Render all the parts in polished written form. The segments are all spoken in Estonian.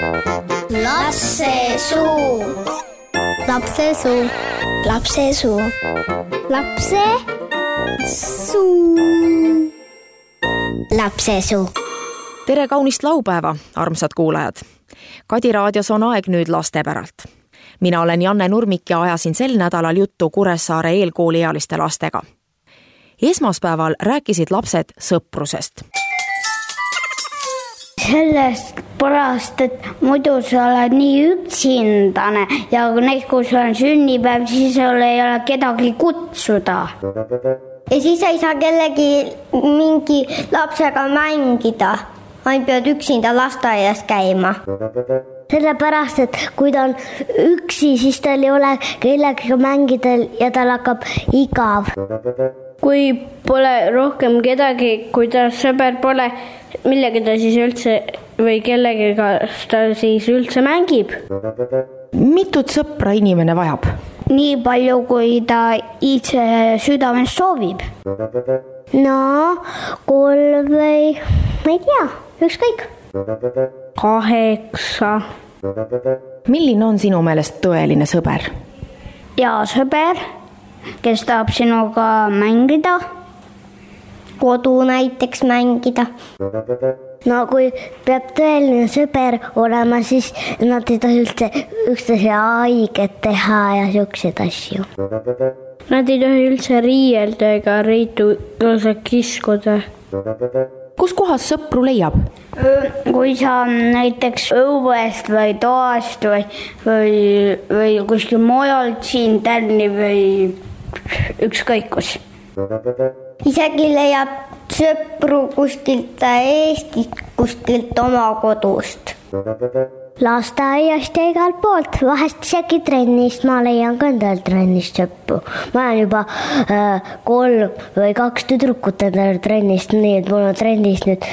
Lapsesuu. Lapsesuu. Lapsesuu. Lapsesuu. Lapsesuu. Tere kaunist laupäeva, armsad kuulajad. Kadi raadios on aeg nüüd lastepäralt. Mina olen Janne Nurmik ja ajasin sel nädalal juttu Kuressaare eelkooliealiste lastega. Esmaspäeval rääkisid lapsed sõprusest. Sellest pärast, et muidu sa oled nii üksindane ja näiteks kui sul on sünnipäev, siis sul ei ole kedagi kutsuda. Ja siis ei saa kellegi mingi lapsega mängida. Ainult pead üksinda lasteaias käima. Sellepärast, et kui ta on üksi, siis tal ei ole kellegagi mängida ja tal hakkab igav. Kui pole rohkem kedagi, kui ta sõber pole, millega ta siis üldse või kellegagi ta siis üldse mängib? Mitut sõpra inimene vajab? Nii palju, kui ta ise südames soovib. No, 3 või, ma ei tea, ükskõik. 8. Milline on sinu meelest tõeline sõber? Ja sõber, kes tahab sinuga mängida. Kodu näiteks mängida. No kui peab tõeline sõber olema, siis nad ei tohi üldse üksteise haiget teha ja siukseid asju. Nad ei tohi üldse riielda ega riitu kiskuda. Kus kohas sõpru leiab? Kui sa näiteks õuest või toast või kuskil mujalt siin Tärni või ükskõik kus. Isegi leiab sõpru kuskilt Eestist, kuskilt oma kodust. Lasteaiast ja igalt poolt, vahest isegi trennist, ma leian ka endal trennist sõpru. Ma olen juba 3 või 2 tüdrukut endal trennist, nii et mul on trennis nüüd,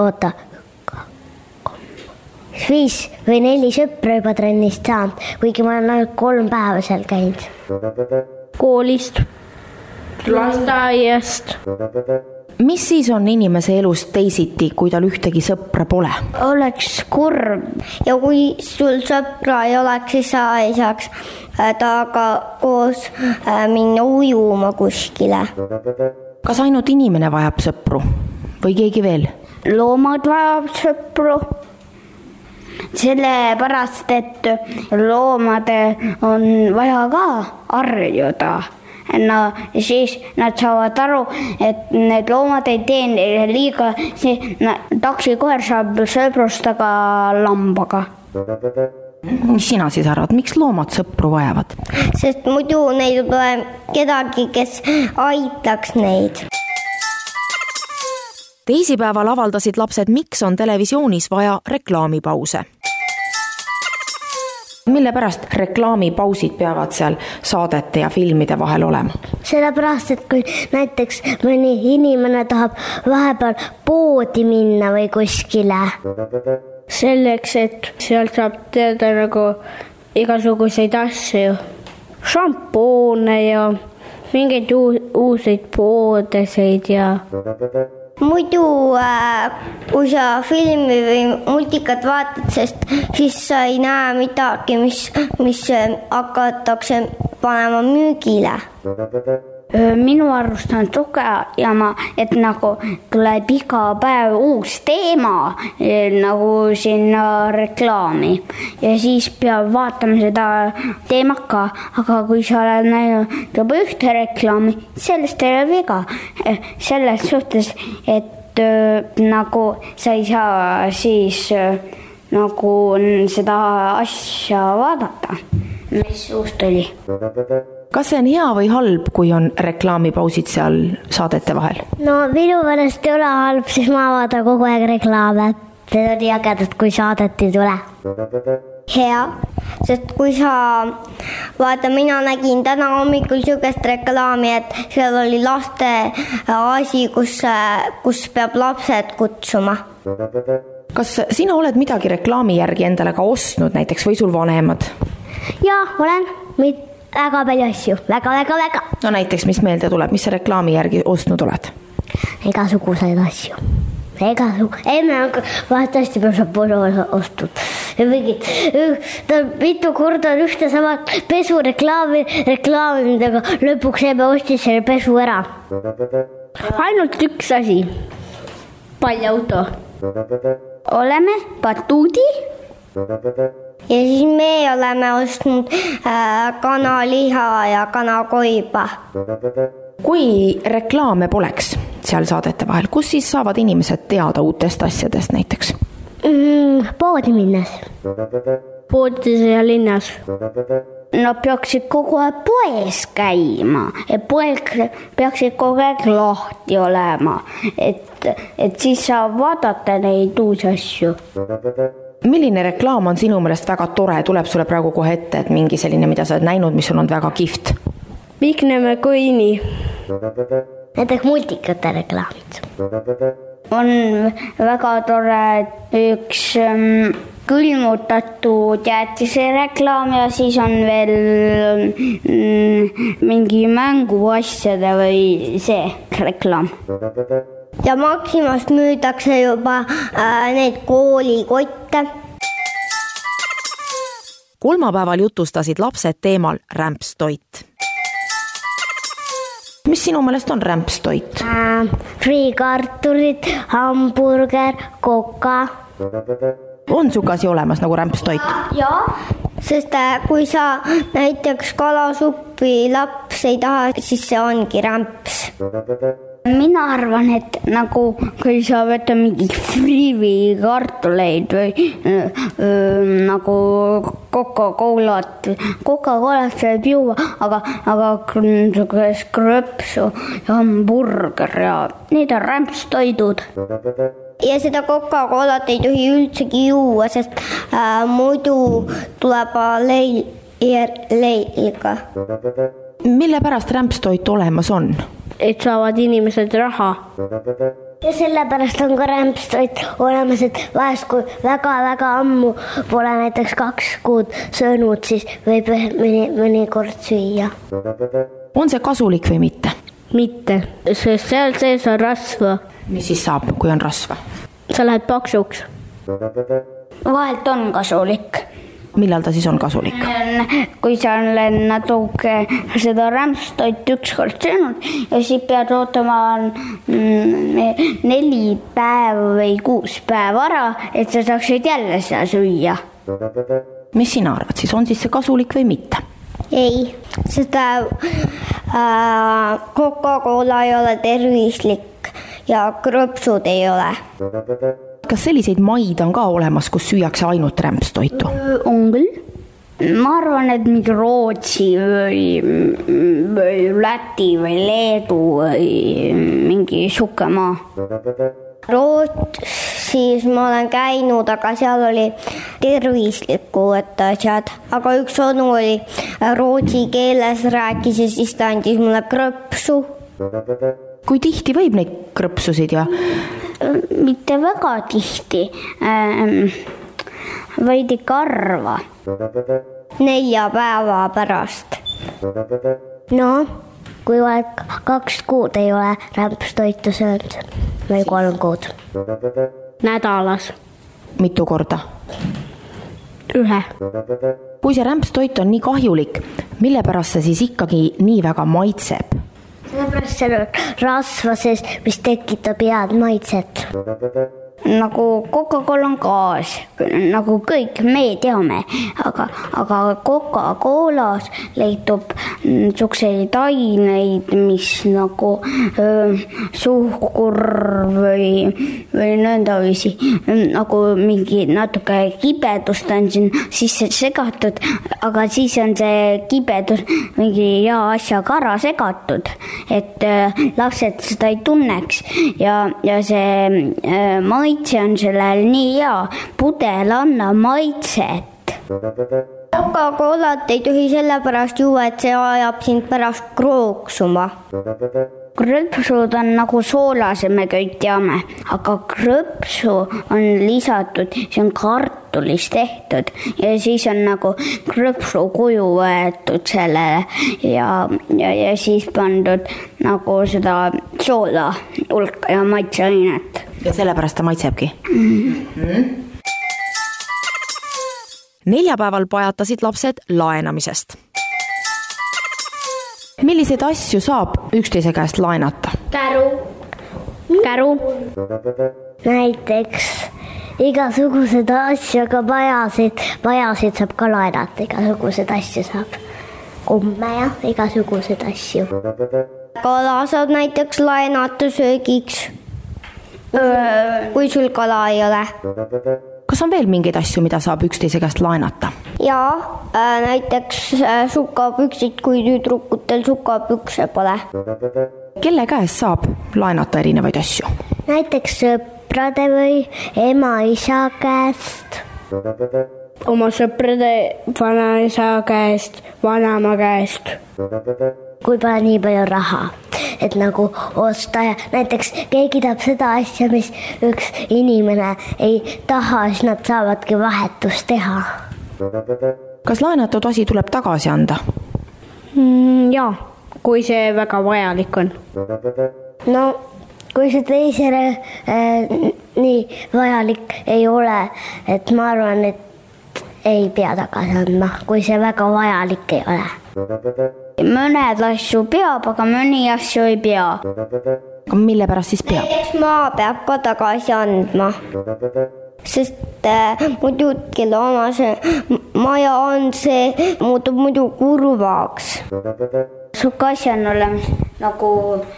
5 või 4 sõpra juba trennist saanud, kuigi ma olen ainult 3 päeva seal käinud. Koolist, lasteaiast. Mis siis on inimese elus teisiti, kui tal ühtegi sõpra pole? Oleks kurb. Ja kui sul sõpra ei oleks, siis sa ei saaks temaga koos minna ujuma kuskile. Kas ainult inimene vajab sõpru või keegi veel? Loomad vajab sõpru. Sellepärast, et loomade on vaja ka harjuda. No, siis nad saavad aru, et need loomad ei tee neile liiga, taksikoer saab sõbrustaga lambaga. Mis sina siis arvad, miks loomad sõpru vajavad? Sest muidu neil pole kedagi, kes aitaks neid. Teisipäeval avaldasid lapsed, miks on televisioonis vaja reklaamipause. Mille pärast reklaamipausid peavad seal saadete ja filmide vahel olema? Sellepärast, et kui näiteks mõni inimene tahab vahepeal poodi minna või kuskile. Selleks, et sealt saab teada nagu igasuguseid asju. Šampoone ja mingeid uuseid poodeseid ja... Muidu, kui sa filmi või multikat vaatad, sest siis sa ei näe midagi, mis hakatakse panema müügile. Minu arust on tugevama, et nagu tuleb iga päev uus teema nagu sinna reklaami ja siis peab vaatama seda teemat ka, aga kui sa oled näinud juba ühte reklaami, sellest ei ole viga. Selles suhtes, et nagu sa ei saa siis nagu seda asja vaadata, mis uus tuli. Kas see on hea või halb, kui on reklaamipausid seal saadete vahel? No minu meelest ei ole halb, siis ma vaatan kogu aeg reklaame. See on nii ägedad, kui saadet ei tule. Hea, sest kui sa vaata, mina nägin täna hommikul sugust reklaami, et seal oli laste asi, kus peab lapsed kutsuma. Kas sina oled midagi reklaami järgi endale ka ostnud näiteks või sul vanemad? Jaa, olen väga palju asju, väga. No näiteks, mis meelde tuleb, mis sa reklaami järgi ostnud oled? Igasuguseid asju. emme vaatavasti saab ostud. Ja mingid, ta mitu korda on ühte sama pesureklaaminud, aga lõpuks emme ostis selle pesu ära. Ainult üks asi. Paljauto. Oleme batuudi. Ja siis me oleme ostnud kanaliha ja kanakoiba. Kui reklaame poleks seal saadete vahel, kus siis saavad inimesed teada uutest asjadest näiteks? Poodi minnes. Poodides ja linnas. Nad peaksid kogu aeg poes käima ja poeg peaksid kogu aeg lahti olema, et siis saab vaadata neid uusi asju. Milline reklaam on sinu meelest väga tore? Tuleb sulle praegu kohe ette, et mingi selline, mida sa oled näinud, mis on olnud väga kihvt? Pikneme koini. Näiteks multikate reklaamid. On väga tore üks külmutatud jäätise reklaam ja siis on veel mingi mänguasjade või see reklaam. Ja Maximast müüdakse juba need koolikotte. Kolmapäeval jutustasid lapsed teemal rämpstoit. Mis sinu meelest on rämpstoit? Friikarturid, hamburger, koka. On su kasi olemas nagu rämpstoit? Jaa. Sest kui sa näiteks kalasuppi laps ei taha, siis see ongi rämps. Mina arvan, et nagu kui sa võtta mingi friivi kartuleid või nagu Coca-Colat võib juua, aga krõpsu ja hamburger ja need on rämpstoidud. Ja seda Coca-Colat ei tohi üldsegi juua, sest muidu tuleb leiliga. Mille pärast rämpstoit olemas on? Et saavad inimesed raha. Ja sellepärast on ka rämpstoit olemas, et vahest kui väga-väga ammu pole näiteks 2 kuud söönud, siis võib mõnikord süüa. On see kasulik või mitte? Mitte, sest seal sees on rasva. Mis siis saab, kui on rasva? Sa lähed paksuks. Vahelt on kasulik. Millal ta siis on kasulik? Kui sa olen natuke seda rämpstoit ükskord söönud ja siis pead ootama 4 päeva või 6 päeva ära, et sa saaksid jälle seda süüa. Mis sina arvad siis, on siis see kasulik või mitte? Ei, seda Coca-Cola ei ole tervislik ja krõpsud ei ole. Kas selliseid maid on ka olemas, kus süüakse ainult rämpstoitu? On küll. Ma arvan, et mingi Rootsi või Läti või Leedu või mingi sukemaa. Rootsis ma olen käinud, aga seal oli tervislikud asjad. Aga üks onu oli rootsi keeles rääkis ja siis ta andis mulle krõpsu. Kui tihti võib neid krõpsusid ja... Mitte väga tihti, vaid ikka harva. 4 päeva pärast. No, kui oled 2 kuud ei ole rämpstoitu söönud või 3 kuud. Nädalas. Mitu korda? 1. Kui see rämpstoit on nii kahjulik, mille pärast see siis ikkagi nii väga maitseb? Sellepärast seal on rasva sees, mis tekitab head maitset. Nagu Coca-Cola on gaas, nagu kõik me teame, aga Coca-Colas leitub niisuguseid aineid, mis nagu suhkur või nõndaviisi, nagu mingi natuke kibedust on siin sisse segatud, aga siis on see kibedus mingi hea asjaga ära segatud, et lapsed seda ei tunneks ja see maitse on sellel nii hea, pudel annab maitset. Coca-Colat ei tohi sellepärast juua, et see ajab sind pärast krooksuma. Krõpsud on nagu soolas, me kõik teame, aga krõpsu on lisatud, see on kartulist tehtud ja siis on nagu krõpsu kuju võetud sellele ja siis pandud nagu seda soola hulka ja maitseainet. Ja sellepärast ta maitsebki? Neljapäeval pajatasid lapsed laenamisest. Milliseid asju saab üksteise käest laenata? Käru. Näiteks igasugused asju, aga vajasid saab ka laenata, igasugused asju saab. Komme ja igasugused asju. Kala saab näiteks laenata söögiks, kui sul kala ei ole. Kas on veel mingeid asju, mida saab üksteise käest laenata? Jaa, näiteks sukapüksid, kui tüdrukutel sukapükse pole. Kelle käest saab laenata erinevaid asju? Näiteks sõprade või ema-isa käest. Oma sõprade, vanaisa käest, vanama käest. Kui pole nii palju raha, et nagu osta ja näiteks keegi tahab seda asja, mis üks inimene ei taha, siis nad saavadki vahetust teha. Kas laenatud asi tuleb tagasi anda? Jaa, kui see väga vajalik on. No, kui see teisele nii vajalik ei ole, et ma arvan, et ei pea tagasi andma, kui see väga vajalik ei ole. Mõned asju peab, aga mõni asju ei pea. Aga mille pärast siis peab? Näiteks maa peab ka tagasi andma, sest muidu kelle oma see maja on, see muutub muidu kurvaks. Su asja on olemas nagu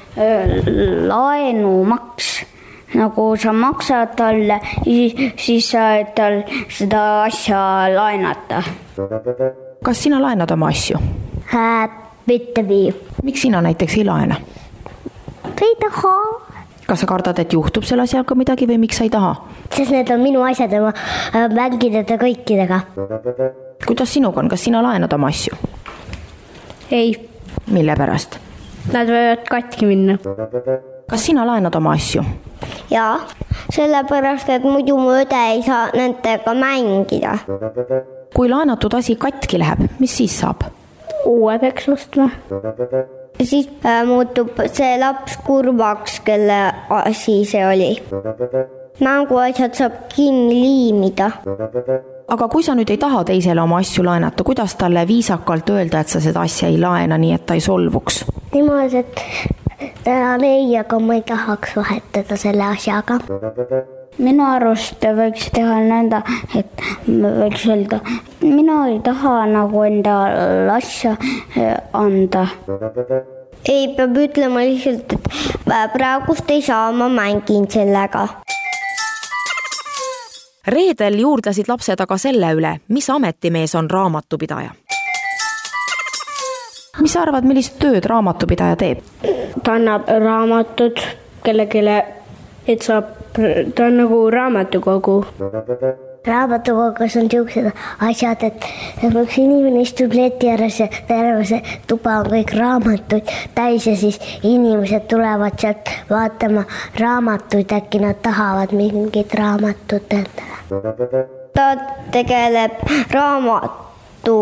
laenumaks. Nagu sa maksad talle, siis saad tal seda asja laenata. Kas sina laenad oma asju? Mitte viib. Miks sina näiteks ei laena? Ei taha. Kas sa kardad, et juhtub selle asjaga midagi või miks sa ei taha? Sest need on minu asjad ja ma mängin nende kõikidega. Kuidas sinuga on? Kas sina laenad oma asju? Ei. Mille pärast? Nad võivad katki minna. Kas sina laenad oma asju? Jaa, sellepärast, et muidu mu õde ei saa nendega mängida. Kui laenatud asi katki läheb, mis siis saab? Uue peaks ostma. Siis muutub see laps kurvaks, kelle asi see oli. Mänguasjad saab kinni liimida. Aga kui sa nüüd ei taha teisele oma asju laenata, kuidas talle viisakalt öelda, et sa seda asja ei laena, nii et ta ei solvuks? Niimoodi, et tänan ei, aga ma ei tahaks vahetada selle asjaga. Minu arust võiks teha nõnda, et võiks öelda, mina ei taha nagu enda asja anda. Ei, peab ütlema lihtsalt, et praegust ei saa, ma mängin sellega. Reedel juurdlesid lapsed aga selle üle, mis ametimees on raamatupidaja. Mis sa arvad, millist tööd raamatupidaja teeb? Ta annab raamatud kellelegi, et ta on nagu raamatukogu. Raamatukogus on niisugused asjad, et üks inimene istub leti ääres ja terve see tuba on kõik raamatuid täis ja siis inimesed tulevad sealt vaatama raamatuid, äkki nad tahavad mingit raamatut endale. Ta tegeleb raamatu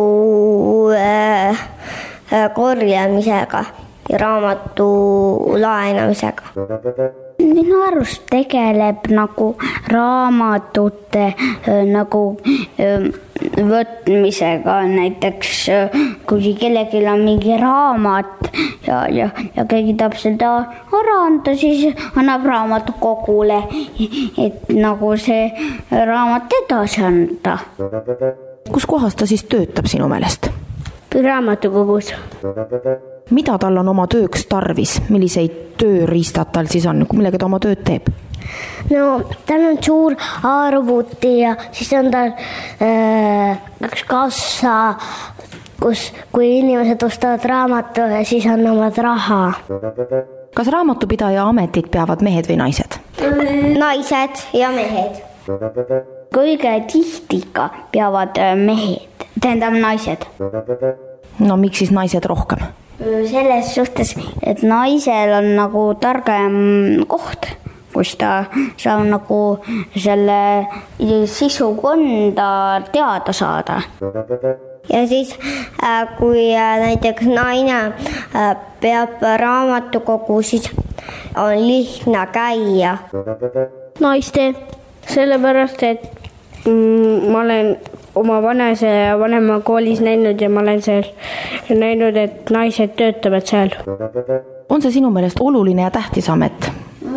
korjamisega ja raamatu laenamisega. Minu arust tegeleb nagu raamatute nagu võtmisega, näiteks kui kellelgi on mingi raamat ja keegi tahab seda ära anda, siis annab raamatukogule, et nagu see raamat edasi anda. Kus kohas ta siis töötab sinu meelest? Raamatukogus. Mida tal on oma tööks tarvis? Milliseid tööriistad tal siis on? Millega ta oma tööd teeb? No, tal on suur arvuti ja siis on tal üks kassa, kus kui inimesed ostavad raamatu ja siis annavad raha. Kas raamatupidaja ametit peavad mehed või naised? Naised ja mehed. Kõige tihtika peavad mehed, tähendab naised. No miks siis naised rohkem? Selles suhtes, et naisel on nagu targem koht, kus ta saab nagu selle sisukonda teada saada. Ja siis kui näiteks naine peab raamatukogu, siis on lihtne käia? Naiste, sellepärast, et ma olen oma vanese ja vanema koolis näinud ja ma olen seal näinud, et naised töötavad seal. On see sinu meelest oluline ja tähtis amet?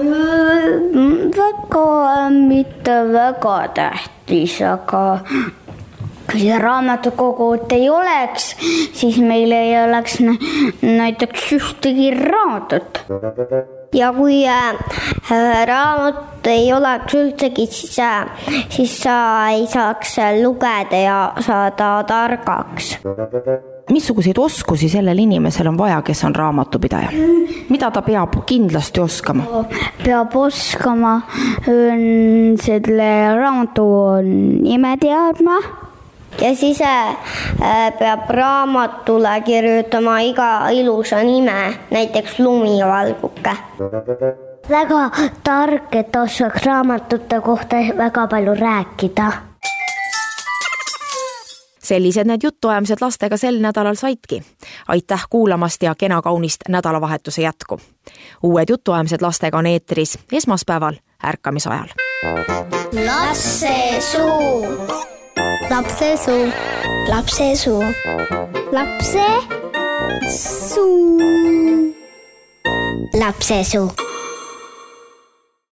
Mitte väga tähtis, aga kui raamatukogut ei oleks, siis meil ei oleks näiteks ühtegi raamatut. Ja kui raamat ei oleks üldsegi, siis sa ei saaks lugeda ja saada targaks. Missuguseid oskusi sellel inimesel on vaja, kes on raamatupidaja? Mida ta peab kindlasti oskama? Peab oskama selle raamatu nime teadma. Ja siis peab raamatule kirjutama iga ilusa nime, näiteks lumivalguke. Väga tark, et oskaks raamatute kohta väga palju rääkida. Sellised need jutuajamised lastega sel nädalal saidki. Aitäh kuulamast ja kena kaunist nädalavahetuse jätku. Uued jutuajamised lastega on eetris esmaspäeval ärkamisajal. Lapsesuu. Lapsesuu. Lapsesuu. Lapsesuu. Lapsesuu.